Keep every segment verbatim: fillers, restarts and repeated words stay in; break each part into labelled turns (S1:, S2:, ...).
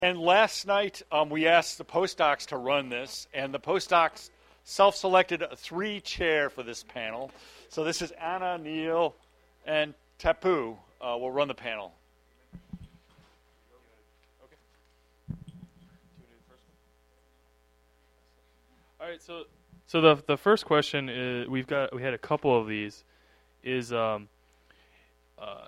S1: And last night, um, we asked the postdocs to run this, and the postdocs self-selected a three-chair for this panel. So this is Anna, Neil, and Tapu uh, will run the panel.
S2: Okay. All right. So, so the the first question is we've got we had a couple of these. Is um. Uh,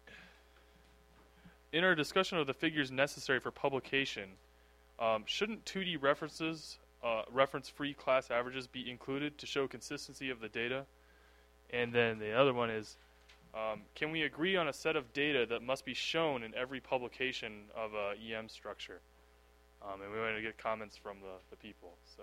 S2: In our discussion of the figures necessary for publication, um, shouldn't two D references, uh, reference-free class averages be included to show consistency of the data? And then the other one is, um, can we agree on a set of data that must be shown in every publication of a E M structure? Um, and we wanted to get comments from the, the people. So.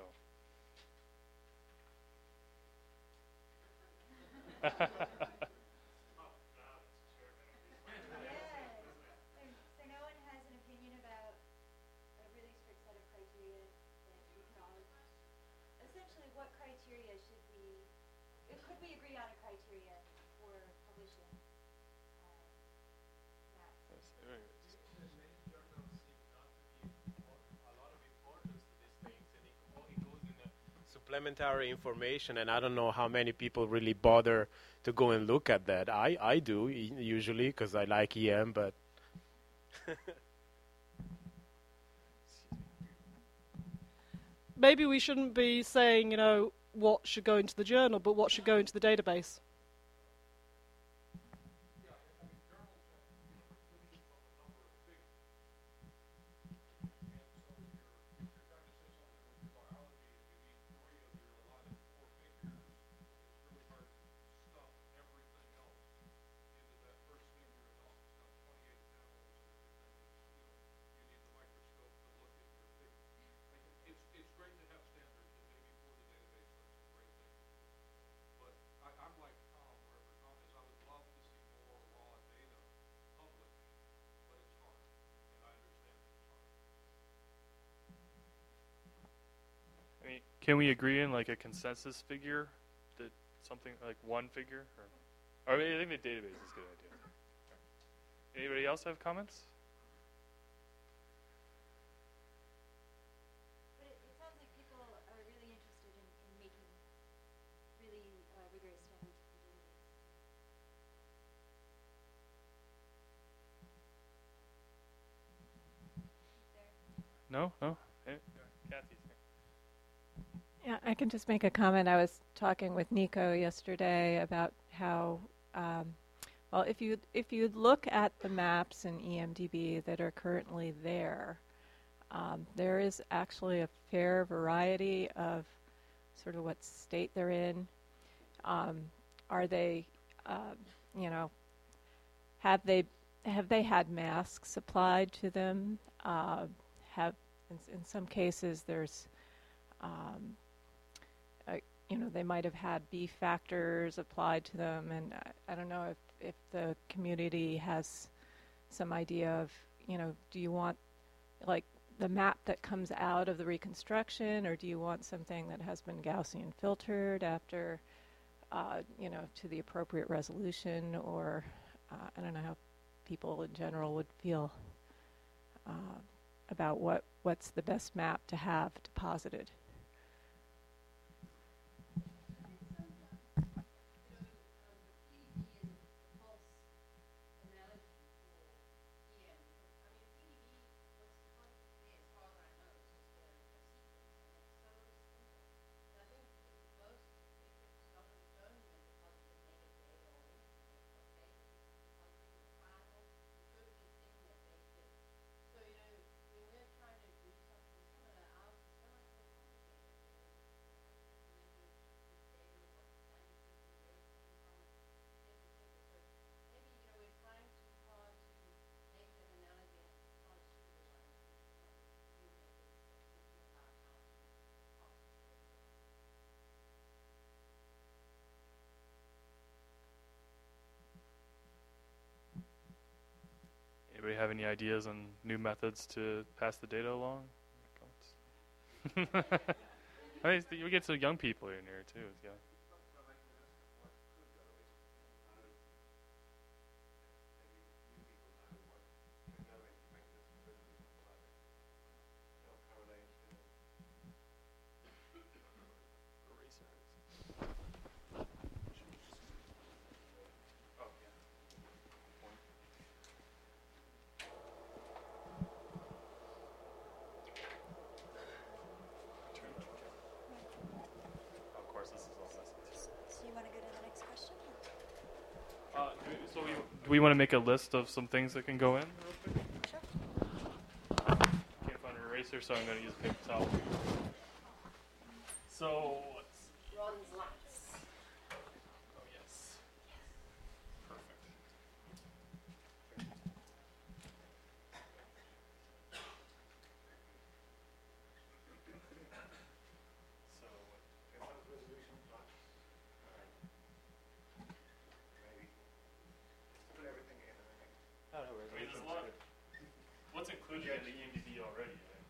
S3: Supplementary information, and I don't know how many people really bother to go and look at that. I, I do usually because I like E M, but
S4: maybe we shouldn't be saying, you know, what should go into the journal, but what should go into the database.
S2: Can we agree in like a consensus figure, that something like one figure, or, or I, mean, I think the database is a good idea. Anybody else have comments?
S5: But it, it sounds like people are really interested in, in making really uh, rigorous standards for the database.
S2: No, no. Eh, Kathy's here.
S6: Yeah, I can just make a comment. I was talking with Nico yesterday about how, um, well, if you if you look at the maps in E M D B that are currently there, um, there is actually a fair variety of sort of what state they're in. Um, are they, uh, you know, have they have they had masks applied to them? Uh, have in, in some cases there's um, Uh, you know, they might have had B factors applied to them, and I, I don't know if, if the community has some idea of, you know, do you want, like, the map that comes out of the reconstruction, or do you want something that has been Gaussian filtered after, uh, you know, to the appropriate resolution, or uh, I don't know how people in general would feel uh, about what what's the best map to have deposited.
S2: Anybody have any ideas on new methods to pass the data along? I mean, we get some young people in here too. Yeah. we want to make a list of some things that can go in? Real quick? Can't find an eraser, so I'm going to use a paper towel. So, let's see.
S7: Ron's lots.
S2: Oh, yes. Perfect. So, I mean, there's a lot. What's included in the E M D B already? Right?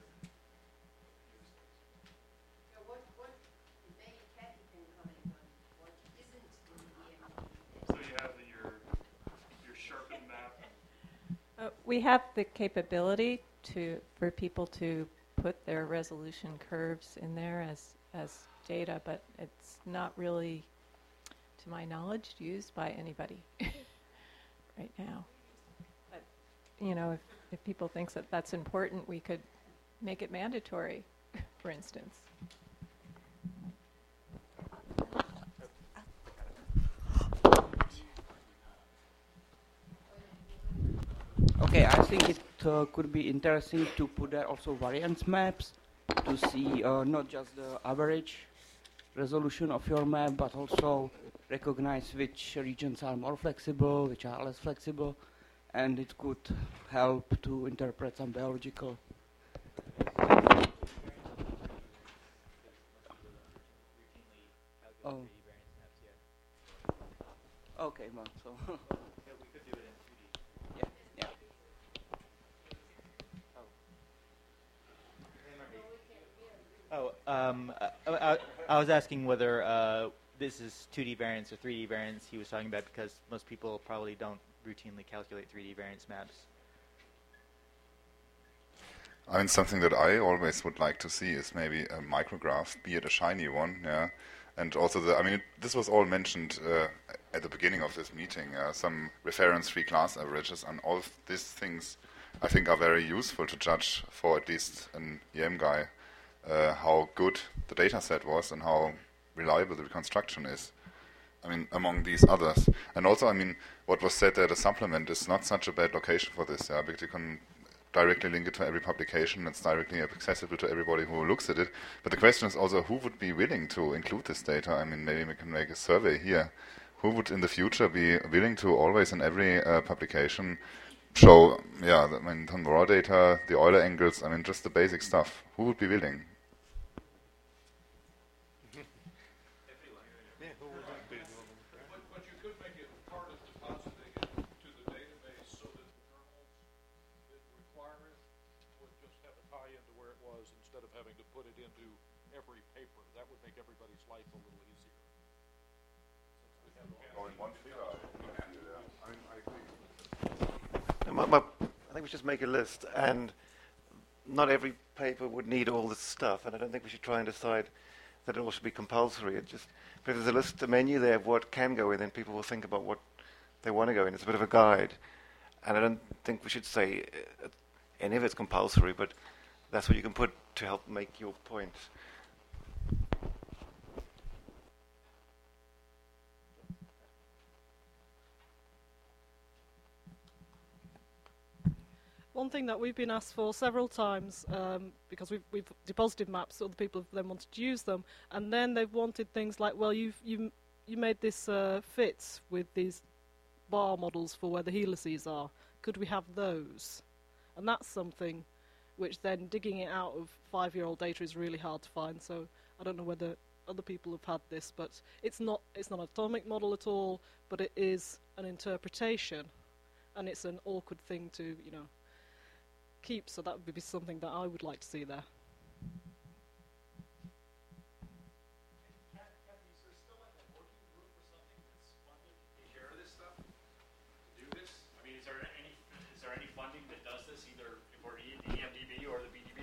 S7: So what, what, maybe Kathy can comment on what isn't in the E M D B.
S2: So you have the, your your sharpened map.
S6: Uh, we have the capability to for people to put their resolution curves in there as as data, but it's not really, to my knowledge, used by anybody right now. But you know, if if people think that that's important, we could make it mandatory, for instance.
S8: Okay, I think it uh, could be interesting to put there also variance maps to see uh, not just the average resolution of your map, but also recognize which regions are more flexible, which are less flexible, and it could help to interpret some biological. Oh. Okay, well, so.
S9: Yeah, we could do it in two D.
S8: Yeah, yeah.
S9: Oh, um, I, I, I was asking whether uh, this is two D variance or three D variance he was talking about, because most people probably don't routinely calculate three D variance maps.
S10: I mean, something that I always would like to see is maybe a micrograph, be it a shiny one, yeah. And also, the, I mean, it, this was all mentioned uh, at the beginning of this meeting, uh, some reference-free class averages, and all of these things I think are very useful to judge for at least an E M guy uh, how good the data set was and how reliable the reconstruction is. I mean, among these others. And also, I mean, what was said there, the supplement is not such a bad location for this, yeah, because you can directly link it to every publication. It's directly accessible to everybody who looks at it. But the question is also, who would be willing to include this data? I mean, maybe we can make a survey here. Who would in the future be willing to always in every uh, publication show, yeah, I mean, some raw data, the Euler angles, I mean, just the basic stuff. Who would be willing?
S11: I think we should make a list, and not every paper would need all this stuff, and I don't think we should try and decide that it all should be compulsory. It just, but if there's a list, a menu there of what can go in, then people will think about what they want to go in. It's a bit of a guide, and I don't think we should say uh, any of it's compulsory, but that's what you can put to help make your point.
S4: One thing that we've been asked for several times, um, because we've, we've deposited maps, other people have then wanted to use them, and then they've wanted things like, well, you've you you made this uh, fit with these bar models for where the helices are. Could we have those? And that's something which then digging it out of five-year-old data is really hard to find. So I don't know whether other people have had this, but it's not it's not an atomic model at all, but it is an interpretation, and it's an awkward thing to you know. keep, so that would be something that I would like to see there.
S1: Kathy, is there still like a working group or something that's funded to take care of this stuff? To do this? I mean, is there any is there any funding that does this, either for the E M D B or the B D B?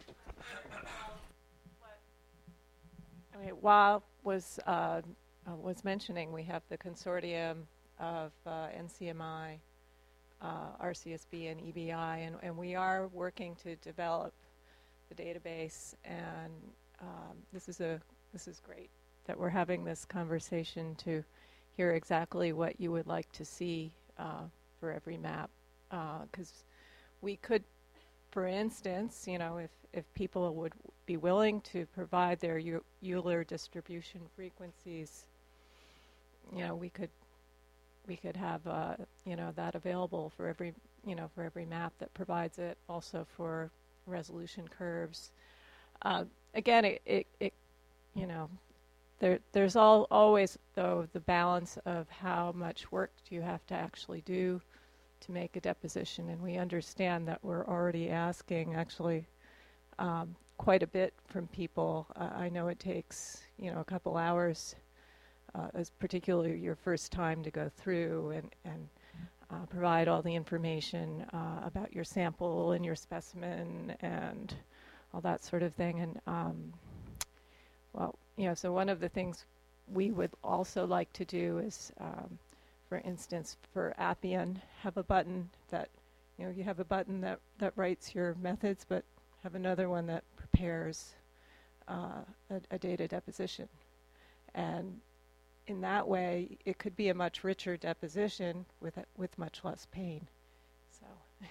S6: I mean, Wa was uh, uh, was mentioning we have the consortium of uh, N C M I. Uh, R C S B and E B I, and, and we are working to develop the database. And um, this is a this is great that we're having this conversation to hear exactly what you would like to see uh, for every map, because we could, for instance, you know, if, if people would be willing to provide their Eu- Euler distribution frequencies, you know, we could we could have uh, you know, that available for every you know for every map that provides it, also for resolution curves. Uh, again, it, it, it you know, there there's all always though the balance of how much work do you have to actually do to make a deposition, and we understand that we're already asking actually um, quite a bit from people. Uh, I know it takes you know a couple hours, uh, as particularly your first time to go through and and uh, provide all the information uh, about your sample and your specimen and all that sort of thing. And um, well, you know, so one of the things we would also like to do is, um, for instance, for Appian, have a button that, you know, you have a button that, that writes your methods, but have another one that prepares uh, a, a data deposition. And in that way, it could be a much richer deposition with a, with much less pain. So.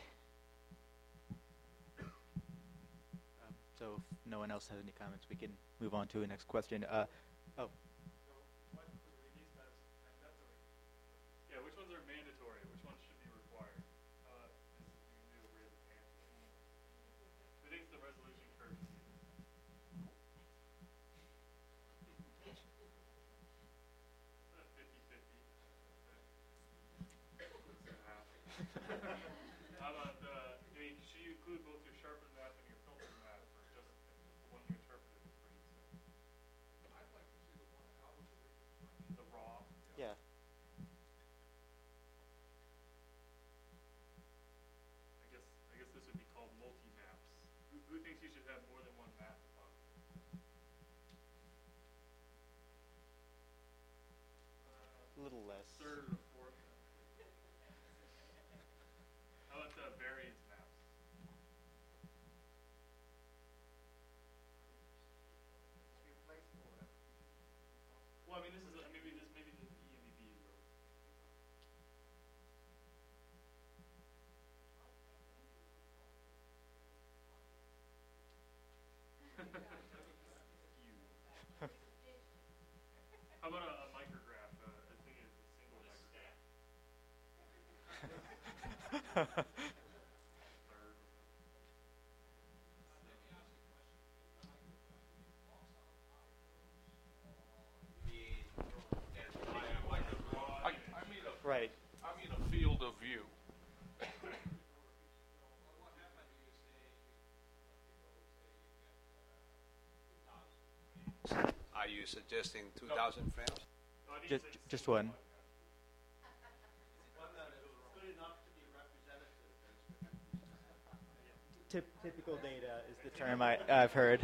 S9: Um, so if no one else has any comments, we can move on to the next question. Uh, oh.
S2: Yeah, which ones are mandatory? Which ones should be required? Uh, this is you knew where the pants. Who thinks the resolution curve is fifty-fifty? How about, uh, I mean, should you include both your sharpened map and your filtered map, or just the one you interpreted is pretty simple? I'd like to see the one out of the reconstruction. The raw?
S9: Yeah.
S2: I guess I guess this would be called multi-maps. Who, who thinks you should have more than one map on?
S9: A little less.
S2: Third or fourth. How about the variance maps? Well, I mean, this is uh, maybe this maybe the E M D B is where. How about a, a micrograph? Uh, I think it's a single micrograph.
S12: I, I mean a,
S9: Right.
S12: I mean a field of view.
S13: Are you suggesting two thousand frames?
S9: Just, just one. Typ- typical data is the term I, I've heard.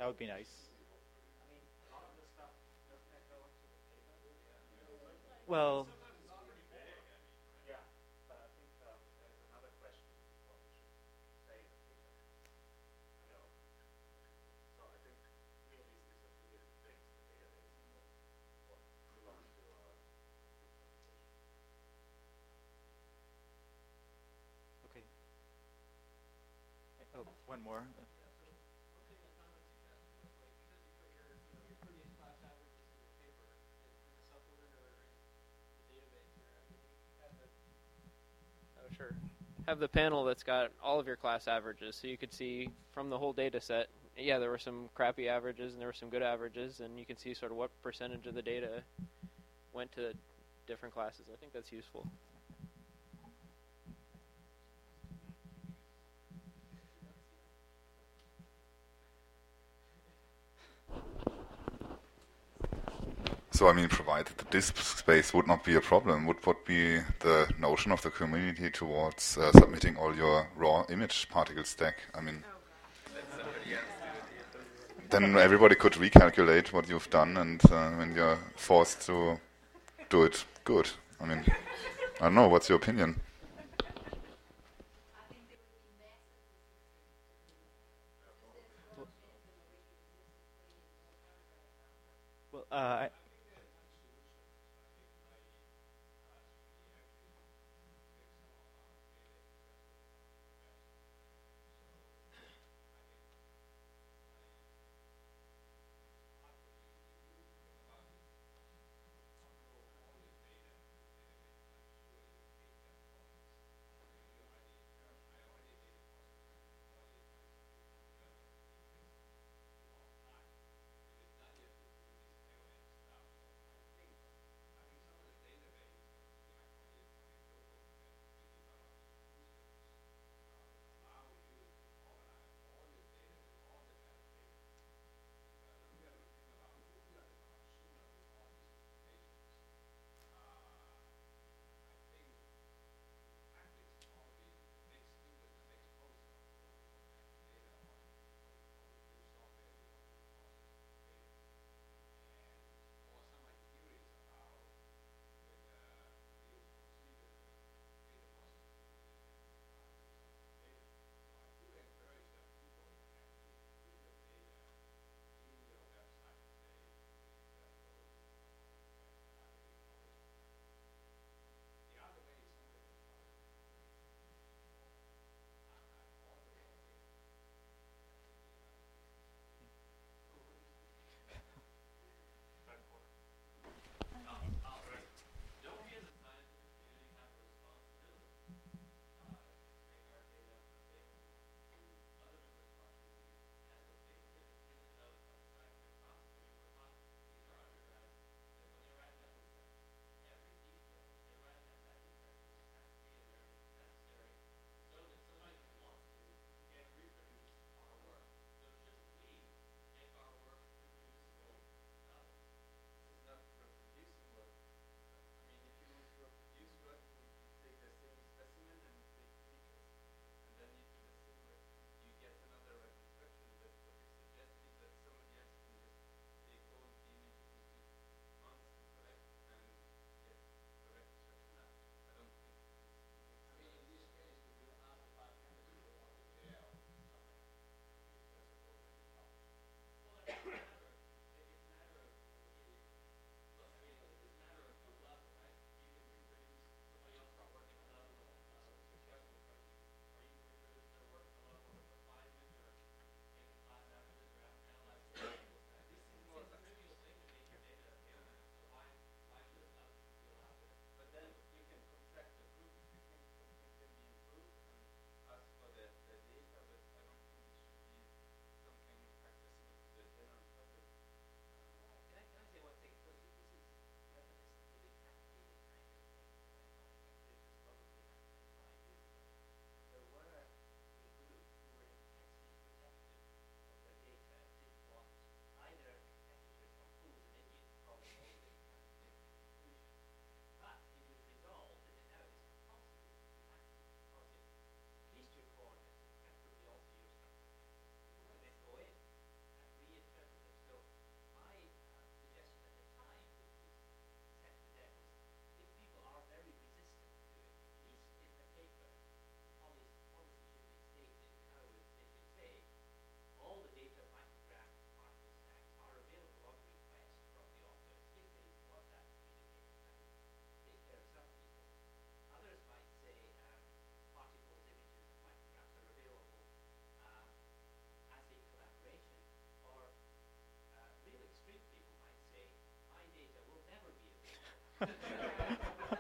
S9: That would be nice. Well, okay. Oh, one more.
S14: Oh, sure. Have the panel that's got all of your class averages, so you could see from the whole data set. Yeah, there were some crappy averages and there were some good averages, and you can see sort of what percentage of the data went to different classes. I think that's useful.
S10: So, I mean, provided the disk space would not be a problem, would what be the notion of the community towards uh, submitting all your raw image particle stack? I mean, then everybody could recalculate what you've done, and uh, when you're forced to do it good. I mean, I don't know, what's your opinion?
S9: Well, uh, I,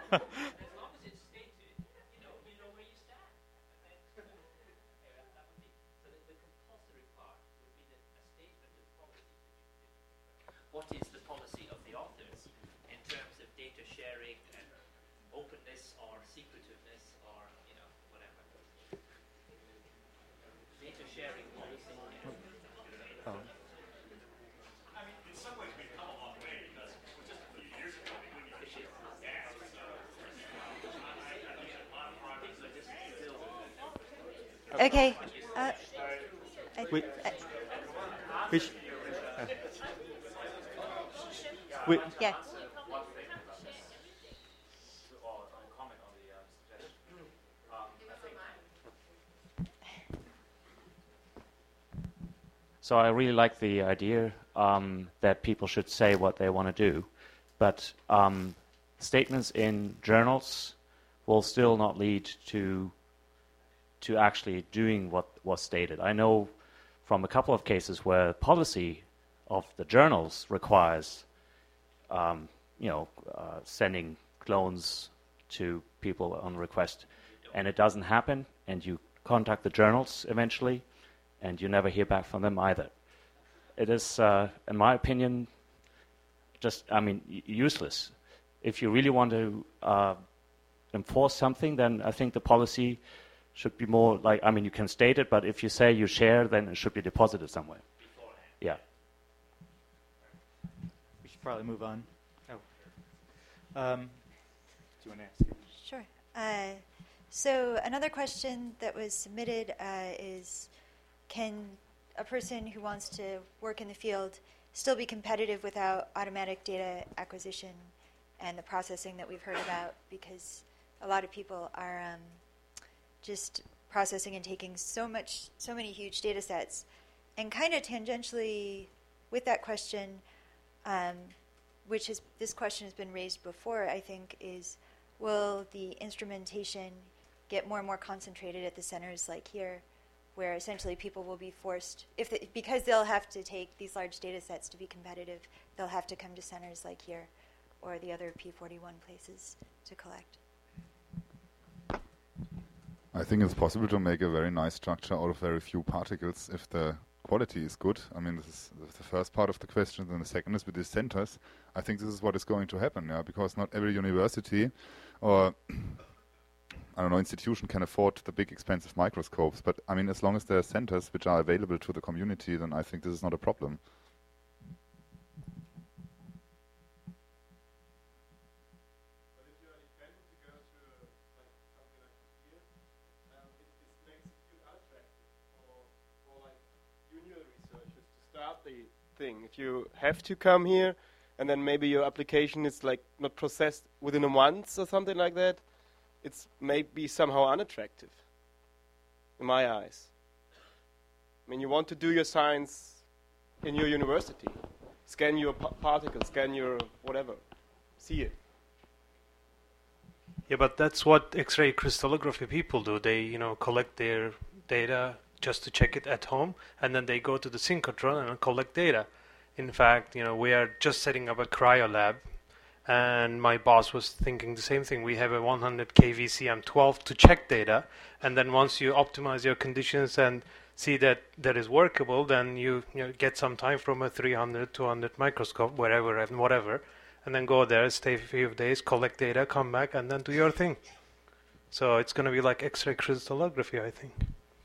S15: What is the policy of the authors in terms of data sharing and openness or secretiveness or, you know, whatever? Data sharing policy.
S9: Oh.
S1: I mean, in some ways we've come a long way because it was just a few years ago we wouldn't even share gas. So I, I think a lot of progress are just still.
S16: Okay. Uh, I,
S17: Wait.
S16: I,
S17: Which? Uh, Wait.
S16: yeah.
S18: So I really like the idea um, that people should say what they want to do, but um, statements in journals will still not lead to to actually doing what was stated. I know from a couple of cases where policy of the journals requires, um, you know, uh, sending clones to people on request, and it doesn't happen, and you contact the journals eventually, and you never hear back from them either. It is, uh, in my opinion, just, I mean, y- useless. If you really want to uh, enforce something, then I think the policy should be more like, I mean, you can state it, but if you say you share, then it should be deposited somewhere. Yeah.
S9: We should probably move on. Oh. Um, do you want to ask?
S16: Sure. Uh, so another question that was submitted uh, is, can a person who wants to work in the field still be competitive without automatic data acquisition and the processing that we've heard about? Because a lot of people are um, just processing and taking so much, so many huge data sets. And kind of tangentially with that question, um, which is, this question has been raised before, I think, is will the instrumentation get more and more concentrated at the centers like here, where essentially people will be forced, if they, because they'll have to take these large data sets to be competitive, they'll have to come to centers like here or the other P forty-one places to collect.
S10: I think it's possible to make a very nice structure out of very few particles if the quality is good. I mean, this is the first part of the question. Then the second is with these centers. I think this is what is going to happen, yeah, because not every university or I don't know, institution can afford the big expensive microscopes. But I mean, as long as there are centers which are available to the community, then I think this is not a problem.
S17: The thing. If you have to come here, and then maybe your application is like not processed within a month or something like that, it's maybe somehow unattractive in my eyes. I mean, you want to do your science in your university, scan your pa- particles, scan your whatever, see it.
S19: Yeah, but that's what X-ray crystallography people do. They, you know, collect their data just to check it at home, and then they go to the synchrotron and collect data. In fact, you know, we are just setting up a cryo lab, and my boss was thinking the same thing. We have a one hundred K V C M twelve to check data, and then once you optimize your conditions and see that that is workable, then you, you know, get some time from a three hundred, two hundred microscope, wherever and whatever, and then go there, stay a few days, collect data, come back, and then do your thing. So it's going to be like X-ray crystallography, I think.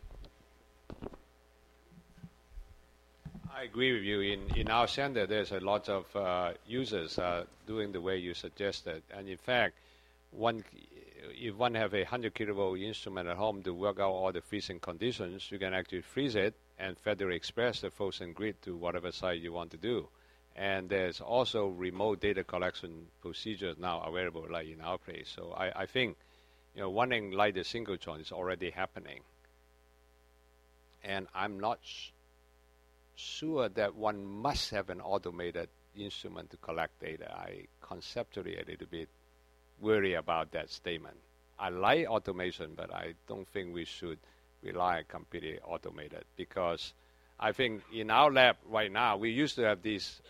S13: I agree with you. In in our center, there's a lot of uh, users uh, doing the way you suggested. And in fact, one, if one have a one hundred kilovolt instrument at home to work out all the freezing conditions, you can actually freeze it and Federal Express the frozen grid to whatever site you want to do. And there's also remote data collection procedures now available, like in our place. So I, I think, you know, running like the synchrotron is already happening. And I'm not sh- sure that one must have an automated instrument to collect data. I conceptually a little bit worry about that statement. I like automation, but I don't think we should rely completely automated, because I think in our lab right now, we used to have these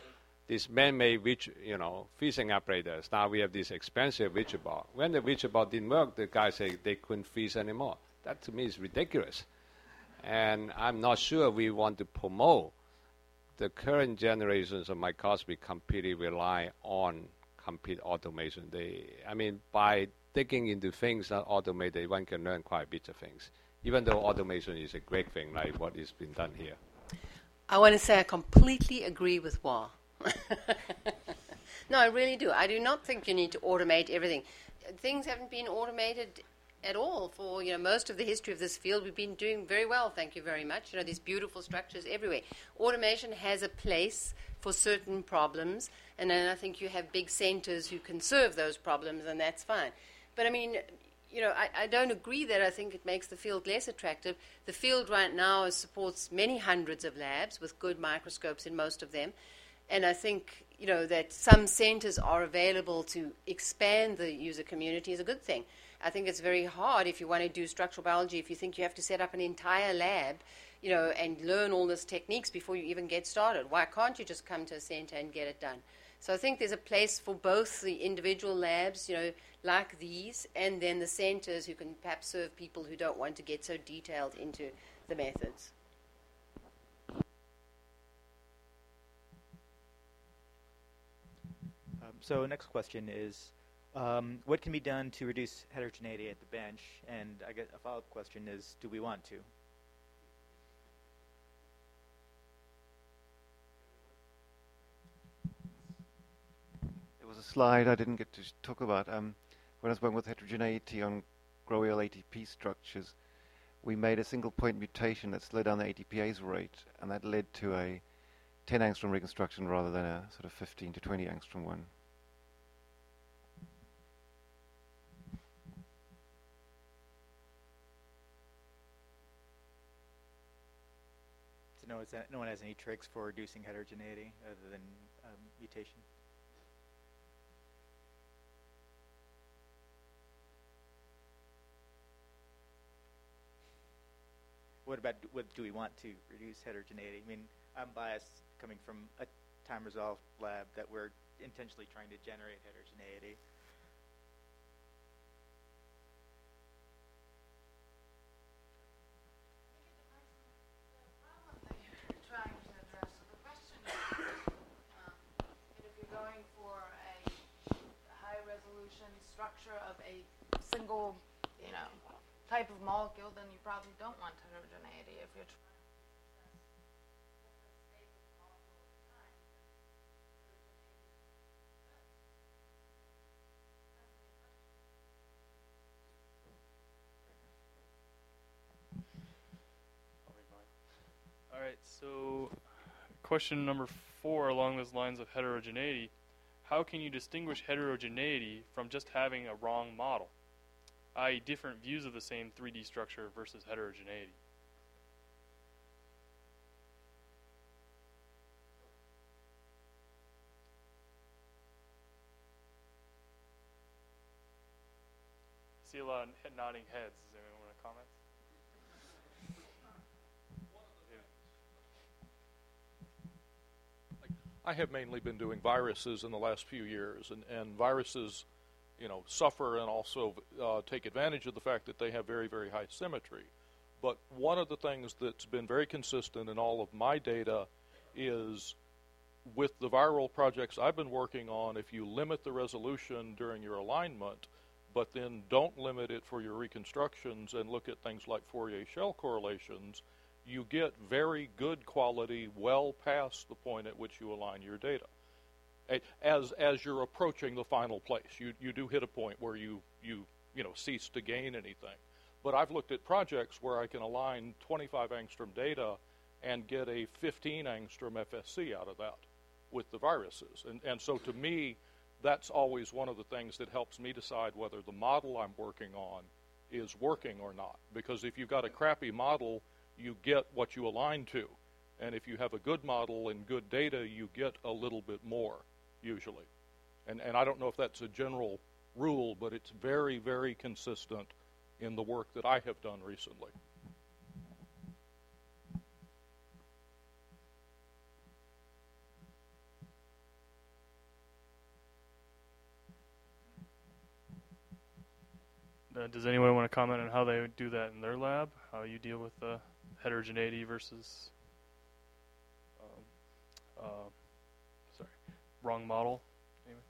S13: these man-made, witch, you know, freezing apparatus. Now we have this expensive Vitribot. When the Vitribot didn't work, the guys say they couldn't freeze anymore. That to me is ridiculous. And I'm not sure we want to promote the current generations of microscopy completely rely on complete automation. They, I mean, by digging into things not automated, one can learn quite a bit of things, even though automation is a great thing, like what is being done here.
S7: I want to say I completely agree with Hua. No, I really do. I do not think you need to automate everything. Things haven't been automated at all for, you know, most of the history of this field. We've been doing very well, thank you very much. You know, these beautiful structures everywhere. Automation has a place for certain problems, and then I think you have big centers who can serve those problems, and that's fine. But I mean, you know, I, I don't agree that I think it makes the field less attractive. The field right now is, supports many hundreds of labs with good microscopes in most of them. And I think, you know, that some centers are available to expand the user community is a good thing. I think it's very hard if you want to do structural biology, if you think you have to set up an entire lab, you know, and learn all these techniques before you even get started. Why can't you just come to a center and get it done? So I think there's a place for both the individual labs, you know, like these, and then the centers who can perhaps serve people who don't want to get so detailed into the methods.
S9: Um, so next question is, um, what can be done to reduce heterogeneity at the bench? And I guess a follow-up question is, do we want to?
S11: There was a slide I didn't get to talk about. Um, when I was working with heterogeneity on GrowEL A T P structures, we made a single point mutation that slowed down the A T P ase rate, and that led to a ten angstrom reconstruction rather than a sort of fifteen to twenty angstrom one.
S9: So no, is that, no one has any tricks for reducing heterogeneity other than um, mutation? What about, what do we want to reduce heterogeneity? I mean, I'm biased coming from a time resolved lab that we're intentionally trying to generate heterogeneity.
S20: Trying to address. So the question is, um, if you're going for a high resolution structure of a single, you know, type of molecule, then you probably don't want heterogeneity. If you're trying
S2: All right, so question number four along those lines of heterogeneity. How can you distinguish heterogeneity from just having a wrong model, that is different views of the same three D structure versus heterogeneity? I see a lot of head nodding heads. Does anyone want to comment?
S12: I have mainly been doing viruses in the last few years, and, and viruses, you know, suffer and also uh, take advantage of the fact that they have very, very high symmetry. But one of the things that's been very consistent in all of my data is with the viral projects I've been working on, if you limit the resolution during your alignment, but then don't limit it for your reconstructions and look at things like Fourier shell correlations, you get very good quality well past the point at which you align your data. As as you're approaching the final place, you you do hit a point where you you you know cease to gain anything. But I've looked at projects where I can align twenty-five angstrom data and get a fifteen angstrom F S C out of that with the viruses. And and so to me, that's always one of the things that helps me decide whether the model I'm working on is working or not. Because if you've got a crappy model, you get what you align to. And if you have a good model and good data, you get a little bit more, usually. And, and I don't know if that's a general rule, but it's very, very consistent in the work that I have done recently.
S2: Uh, does anyone want to comment on how they would do that in their lab? How you deal with the heterogeneity versus, um, uh, sorry, wrong model? Anyway.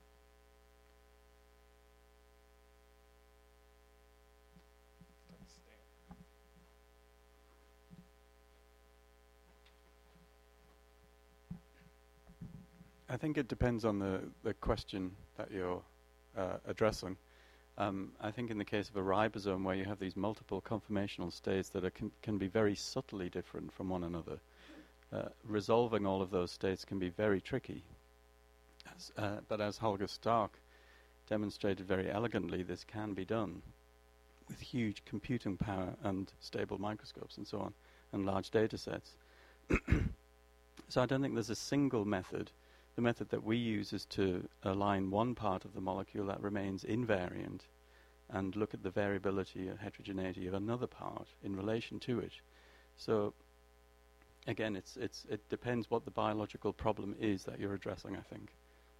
S21: I think it depends on the, the question that you're uh, addressing. Um, I think in the case of a ribosome where you have these multiple conformational states that are can, can be very subtly different from one another, uh, resolving all of those states can be very tricky. As, uh, but as Holger Stark demonstrated very elegantly, this can be done with huge computing power and stable microscopes and so on, and large data sets. So I don't think there's a single method. The method that we use is to align one part of the molecule that remains invariant and look at the variability or heterogeneity of another part in relation to it. So again, it's it's it depends what the biological problem is that you're addressing, I think.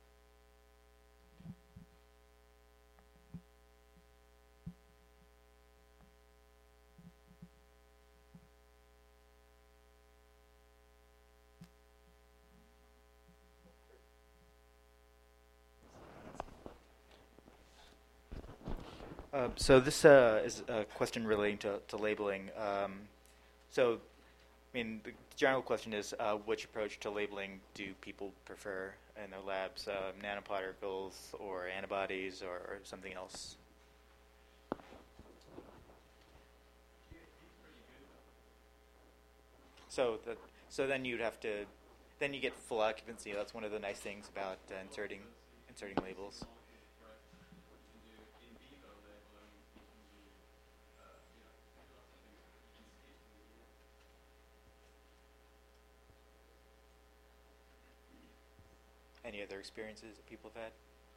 S9: Uh, so this uh, is a question relating to, to labeling. Um, so, I mean, the general question is, uh, which approach to labeling do people prefer in their labs, uh, nanoparticles or antibodies or, or something else? So, the, so then you'd have to, then you get full occupancy. That's one of the nice things about uh, inserting inserting labels. Any other experiences that people have had?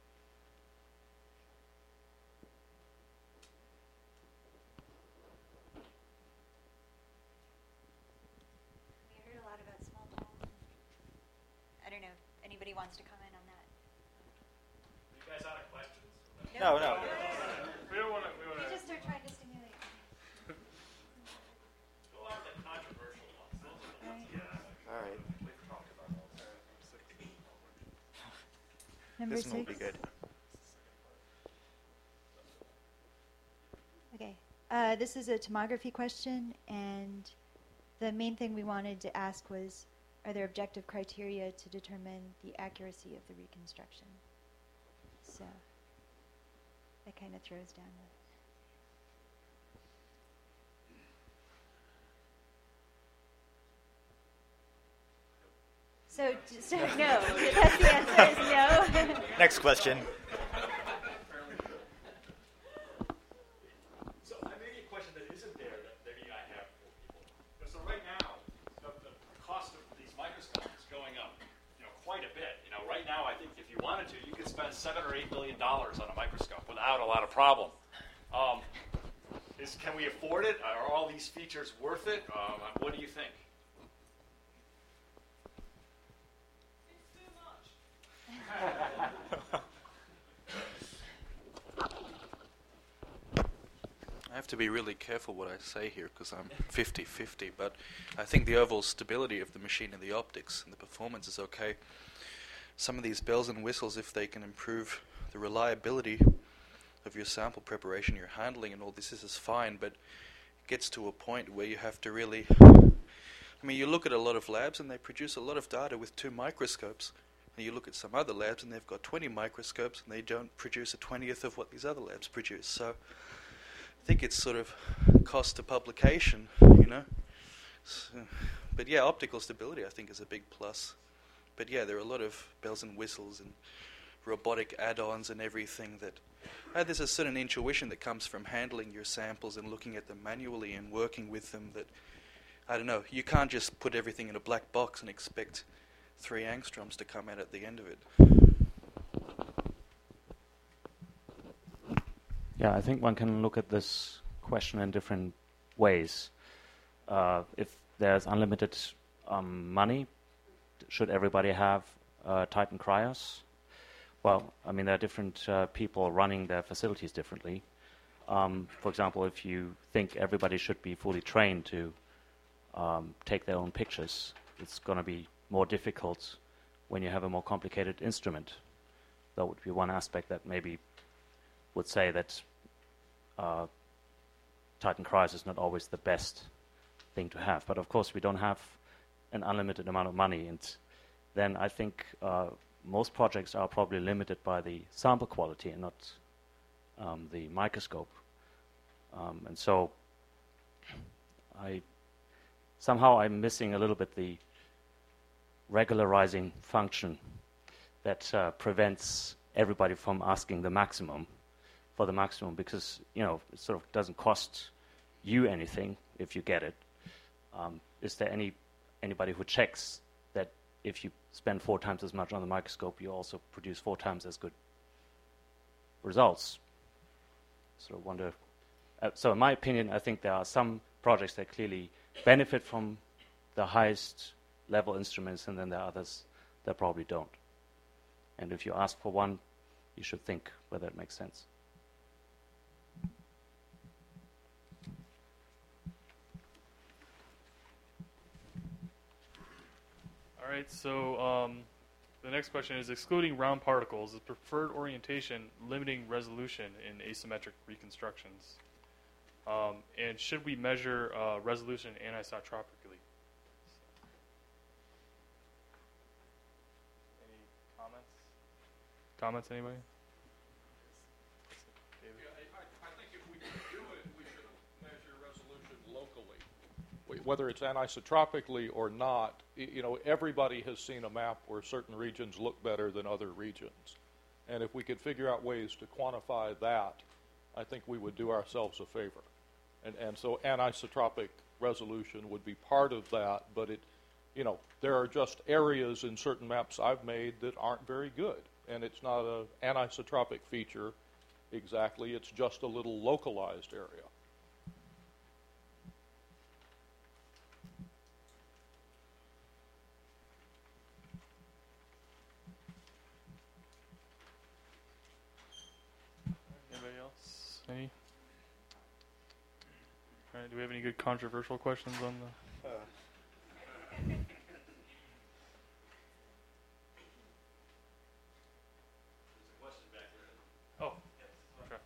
S16: We heard a lot about small molecules. I don't know if anybody wants to comment on that.
S1: You guys out of questions?
S9: No, no.
S1: We don't want to. We,
S16: we just are trying to stimulate.
S1: Go on the controversial ones. Those are the ones. Yeah.
S9: All right.
S1: We've talked about those.
S16: Number
S9: this
S16: six.
S9: one will be good.
S16: Okay. Uh, this is a tomography question, and the main thing we wanted to ask was, are there objective criteria to determine the accuracy of the reconstruction? So that kind of throws down the... So, d- so no, that's the answer is no.
S9: Next question.
S1: So uh, maybe a question that isn't there that maybe I have for people. So right now, the, the cost of these microscopes is going up, you know, quite a bit. You know, right now, I think if you wanted to, you could spend seven or eight million dollars on a microscope without a lot of problem. Um, is can we afford it? Are all these features worth it? Um, what do you think?
S12: I have to be really careful what I say here because I'm fifty fifty, but I think the overall stability of the machine and the optics and the performance is okay. Some of these bells and whistles, if they can improve the reliability of your sample preparation, your handling and all this, this is fine, but it gets to a point where you have to really... I mean, you look at a lot of labs and they produce a lot of data with two microscopes. And you look at some other labs and they've got twenty microscopes and they don't produce a twentieth of what these other labs produce. So I think it's sort of cost to publication, you know. So, but yeah, optical stability I think is a big plus. But yeah, there are a lot of bells and whistles and robotic add-ons and everything that uh, there's a certain intuition that comes from handling your samples and looking at them manually and working with them that, I don't know, you can't just put everything in a black box and expect three angstroms to come out at the end of it.
S18: Yeah, I think one can look at this question in different ways. Uh, if there's unlimited um, money, should everybody have uh, Titan cryos? Well, I mean, there are different uh, people running their facilities differently. Um, for example, if you think everybody should be fully trained to um, take their own pictures, it's going to be more difficult when you have a more complicated instrument. That would be one aspect that maybe would say that uh, Titan Crisis is not always the best thing to have. But of course, we don't have an unlimited amount of money, and then I think uh, most projects are probably limited by the sample quality and not um, the microscope. Um, and so I somehow I'm missing a little bit the regularizing function that uh, prevents everybody from asking the maximum for the maximum, because you know it sort of doesn't cost you anything if you get it. Um, is there any anybody who checks that if you spend four times as much on the microscope, you also produce four times as good results? So I wonder. Uh, so in my opinion, I think there are some projects that clearly benefit from the highest level instruments, and then there are others that probably don't. And if you ask for one, you should think whether it makes sense.
S2: All right, so um, the next question is, excluding round particles, is preferred orientation limiting resolution in asymmetric reconstructions? Um, and should we measure uh, resolution anisotropically? Any comments? Comments, anybody?
S12: Yeah, I, I think if we could do it, we should measure resolution locally. We, whether it's anisotropically or not, y- you know, everybody has seen a map where certain regions look better than other regions. And if we could figure out ways to quantify that, I think we would do ourselves a favor. And, and so anisotropic resolution would be part of that, but it, you know, there are just areas in certain maps I've made that aren't very good. And it's not an anisotropic feature exactly, it's just a little localized area.
S2: Anybody else? Any? All right, do we have any good controversial questions on the...
S17: Uh.
S2: Oh, okay.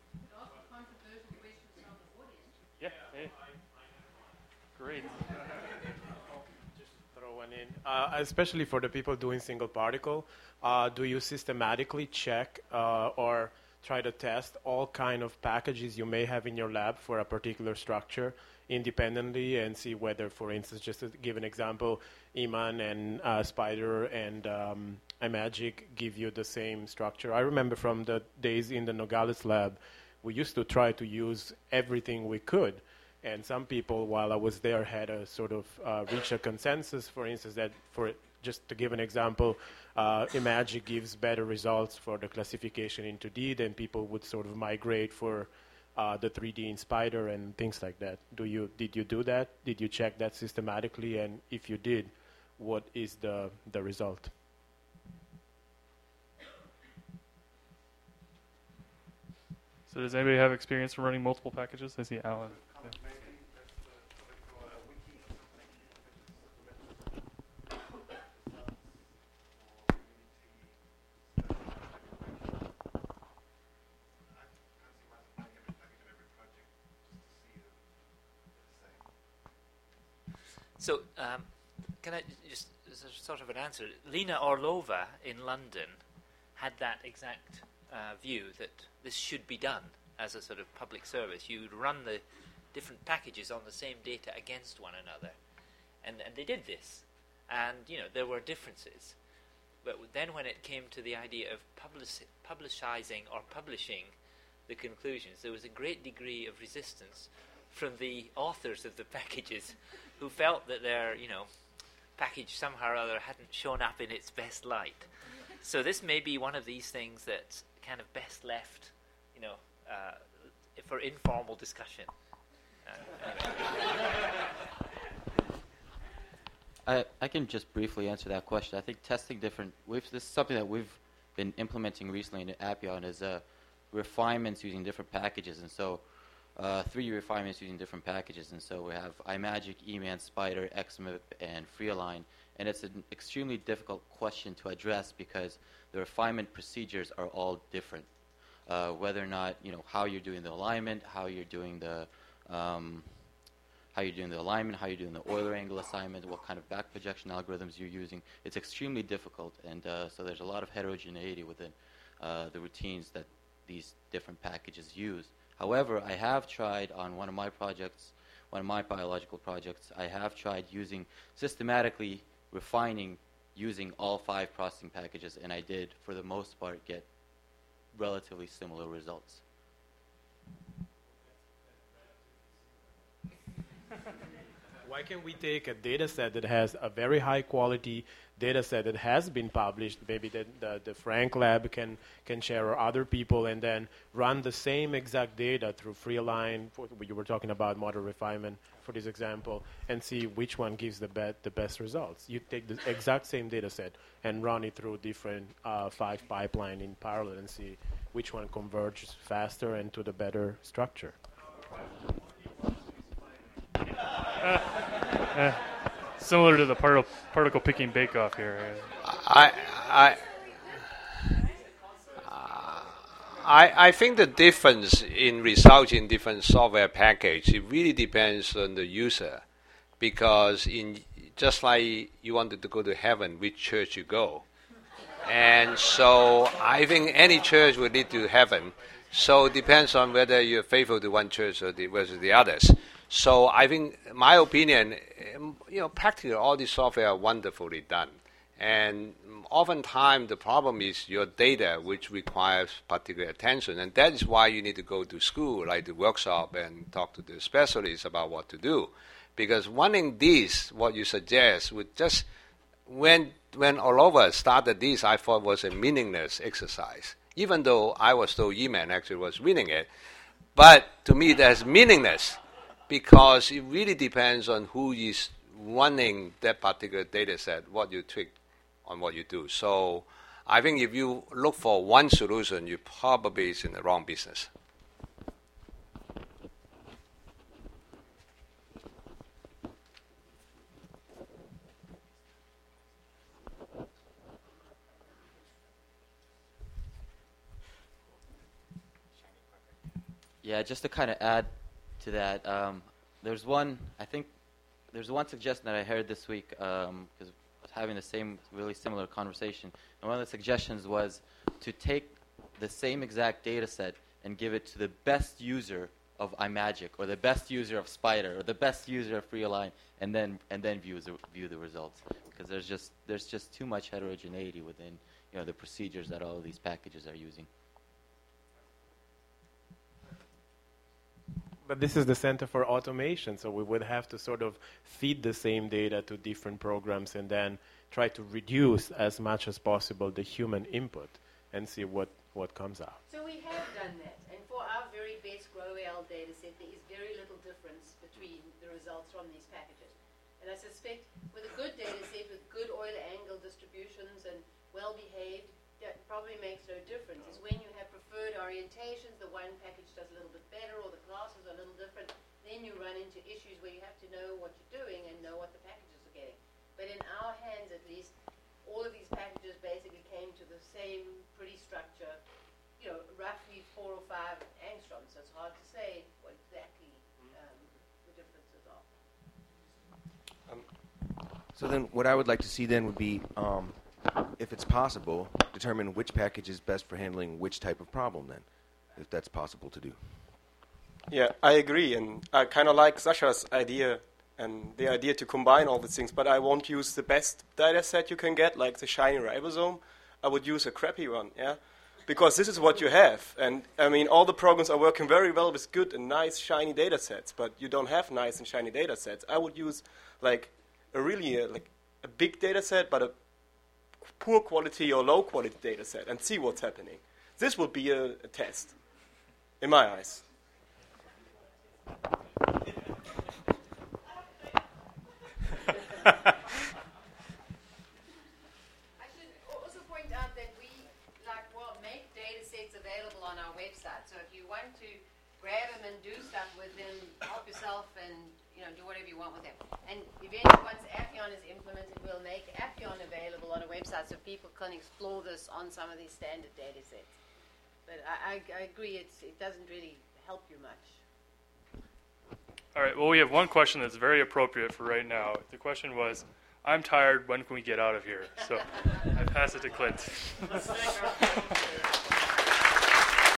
S2: Yeah, hey. Great.
S17: Just throw one in. Uh, especially for the people doing single particle, uh, do you systematically check uh, or try to test all kind of packages you may have in your lab for a particular structure independently and see whether, for instance, just to give an example, Iman and uh, Spider and um, iMagick give you the same structure? I remember from the days in the Nogales lab, we used to try to use everything we could. And some people, while I was there, had a sort of uh, reached a consensus, for instance, that for just to give an example, uh, iMagick gives better results for the classification in two D, then people would sort of migrate for uh, the three D in Spider and things like that. Do you did you do that? Did you check that systematically? And if you did, what is the the result?
S2: So does anybody have experience from running multiple packages? I see Alan. Yeah.
S15: So, um, can I just, as a sort of an answer, Lena Orlova in London had that exact uh, view that this should be done as a sort of public service. You'd run the different packages on the same data against one another. And, and they did this. And, you know, there were differences. But then when it came to the idea of publici- publicizing or publishing the conclusions, there was a great degree of resistance from the authors of the packages who felt that their, you know, package somehow or other hadn't shown up in its best light. So this may be one of these things that's kind of best left, you know, uh, for informal discussion. Uh, anyway.
S3: I, I can just briefly answer that question. I think testing different, we've, this is something that we've been implementing recently in Appian, is uh, refinements using different packages, and so uh, three D refinements using different packages, and so we have iMagick, eMan, Spider, X M I P, and Freealign, and it's an extremely difficult question to address because the refinement procedures are all different. Uh, whether or not, you know, how you're doing the alignment, how you're doing the um, how you're doing the alignment, how you're doing the Euler angle assignment, what kind of back projection algorithms you're using. It's extremely difficult, and uh, so there's a lot of heterogeneity within uh, the routines that these different packages use. However, I have tried on one of my projects, one of my biological projects, I have tried using systematically refining using all five processing packages, and I did, for the most part, get relatively similar results.
S5: Why can't we take a data set that has a very high quality data set that has been published, maybe that the, the Frank lab can, can share or other people, and then run the same exact data through Freealign, for, you were talking about model refinement for this example, and see which one gives the, be the best results. You take the exact same data set and run it through different uh, five pipeline in parallel and see which one converges faster and to the better structure.
S2: Uh, uh, similar to the particle, particle picking bake-off here.
S13: I, I, I, I think the difference in results in different software package, it really depends on the user, because in just like you wanted to go to heaven, which church you go, and so I think any church will lead to heaven. So it depends on whether you're faithful to one church or the, versus the others. So I think, my opinion, you know, practically all these software are wonderfully done. And oftentimes the problem is your data, which requires particular attention. And that is why you need to go to school, like the workshop, and talk to the specialists about what to do. Because running this, what you suggest, would just, when, when all of us started this, I thought was a meaningless exercise. Even though I was told eMan actually was winning it. But to me, that's meaningless, because it really depends on who is running that particular data set, what you tweak on what you do. So I think if you look for one solution, you probably is in the wrong business.
S3: Yeah, just to kind of add to that, um, there's one, I think, there's one suggestion that I heard this week, because um, I was having the same, really similar conversation, and one of the suggestions was to take the same exact data set and give it to the best user of iMagick, or the best user of Spider, or the best user of Freealign, and then and then view the, view the results, because there's just there's just too much heterogeneity within, you know, the procedures that all of these packages are using.
S5: But this is the Center for Automation, so we would have to sort of feed the same data to different programs and then try to reduce as much as possible the human input and see what, what comes out.
S7: So we have done that, and for our very best GrowL data set, there is very little difference between the results from these packages. And I suspect with a good data set, with good Euler angle distributions and well-behaved, that probably makes no difference. Is when you have preferred orientations, the one package does a little bit better, or the classes are a little different, then you run into issues where you have to know what you're doing and know what the packages are getting. But in our hands, at least, all of these packages basically came to the same pretty structure, you know, roughly four or five angstroms. So it's hard to say what exactly um, the differences are.
S22: Um, so then what I would like to see then would be, um, if it's possible, determine which package is best for handling which type of problem then, if that's possible to do.
S17: Yeah, I agree, and I kind of like Sasha's idea and the idea to combine all these things, but I won't use the best data set you can get, like the shiny ribosome. I would use a crappy one, yeah? Because this is what you have, and I mean, all the programs are working very well with good and nice shiny data sets, but you don't have nice and shiny data sets. I would use like a really uh, like a big data set, but a poor quality or low quality data set and see what's happening. This would be a, a test, in my eyes.
S7: I should also point out that we, like, well, make data sets available on our website. So if you want to grab them and do stuff with them, help yourself and, you know, do whatever you want with them. And eventually, once Appian is implemented, we'll make Appian available on a website so people can explore this on some of these standard data sets. But I, I, I agree, it's, it doesn't really help you much.
S2: All right, well, we have one question that's very appropriate for right now. The question was, I'm tired, when can we get out of here? So I pass it to Clint.